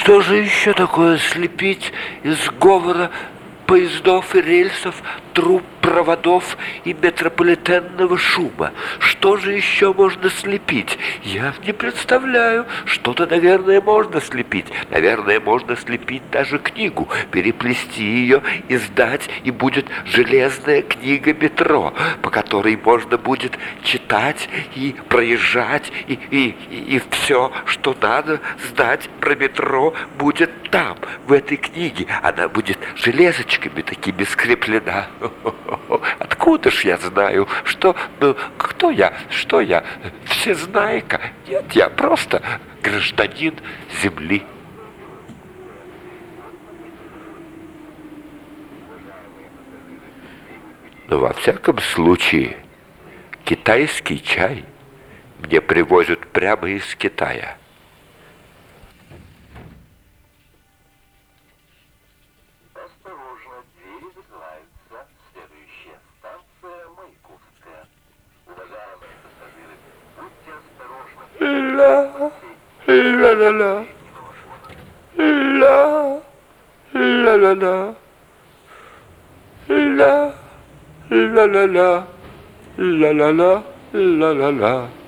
Что же еще такое слепить из говора поездов и рельсов, труб, проводов и метрополитенного шума? Что же еще можно слепить? Я не представляю. Что-то, наверное, можно слепить. Наверное, можно слепить даже книгу, переплести ее, издать, и будет железная книга метро, по которой можно будет читать и проезжать, и все, что надо знать про метро, будет там, в этой книге. Она будет железочками такими скреплена. Откуда ж я знаю, что... Ну, кто я? Что я? Всезнайка? Нет, я просто гражданин Земли. Но во всяком случае, китайский чай мне привозят прямо из Китая. Осторожно, двери закрываются. Следующая станция Маяковская. Уважаемые пассажиры, будьте осторожны. Ла-ла-ла-ла. Ла-ла-ла-ла. Ла-ла-ла-ла. Ла-ла-ла. Ла-ла-ла. Ла-ла-ла.